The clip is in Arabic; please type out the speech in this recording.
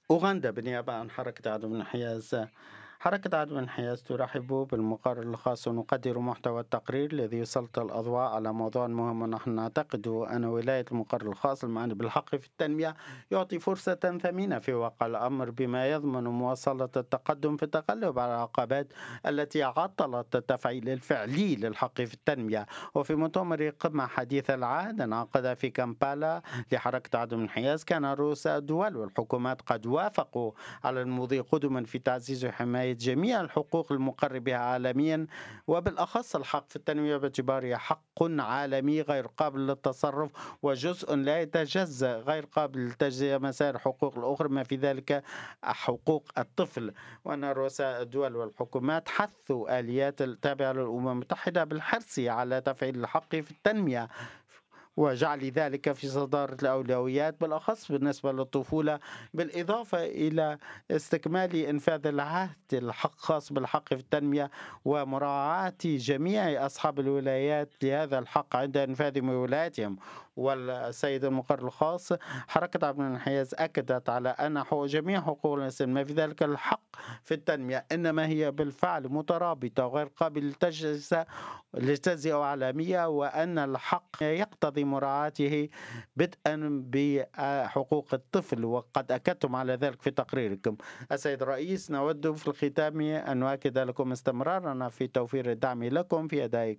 أوغندا بالنيابة عن حركة عدو الانحياز. حركة عدو الانحياز ترحب بالمقرر الخاص ونقدر محتوى التقرير الذي يسلط الأضواء على موضوع مهم. ونحن نعتقد أن ولاية المقرر الخاص المعني بالحق في التنمية يعطي فرصة ثمينة في واقع الأمر، بما يضمن مواصلة التقدم في التغلب على العقبات التي عطلت التفعيل الفعلي للحق في التنمية. وفي مؤتمر قمة حديث العهد انعقد في كامبالا لحركة عدم الانحياز، كان رؤساء الدول والحكومات قد وافقوا على المضي قدما في تعزيز وحماية جميع الحقوق المقر بها عالميا، وبالأخص الحق في التنمية باعتباره حق عالمي غير قابل للتصرف وجزء لا يتجزأ غير قابل للتجزئة مسائر الحقوق الأخرى، ما في ذلك حقوق الطفل. وأن رؤساء الدول والحكومات حثوا آليات التابعة للأمم المتحدة بالحرص على تفعيل الحق في التنمية وجعل ذلك في صدارة الأولويات، بالأخص بالنسبة للطفولة، بالإضافة إلى استكمال إنفاذ العهد الخاص بالحق في التنمية ومراعاة جميع أصحاب الولايات لهذا الحق عند إنفاذ ولاياتهم. والسيد المقرر الخاص حركة عبد الانحياز أكدت على أن جميع حقوق الإنسان ما في ذلك الحق في التنمية إنما هي بالفعل مترابطة وغير قابلة للتجزئة عالمية، وأن الحق يقتضي مراعاته بدءا بحقوق الطفل، وقد أكدتم على ذلك في تقريركم. السيد الرئيس، نود في الختام أن نؤكد لكم استمرارنا في توفير الدعم لكم في أداء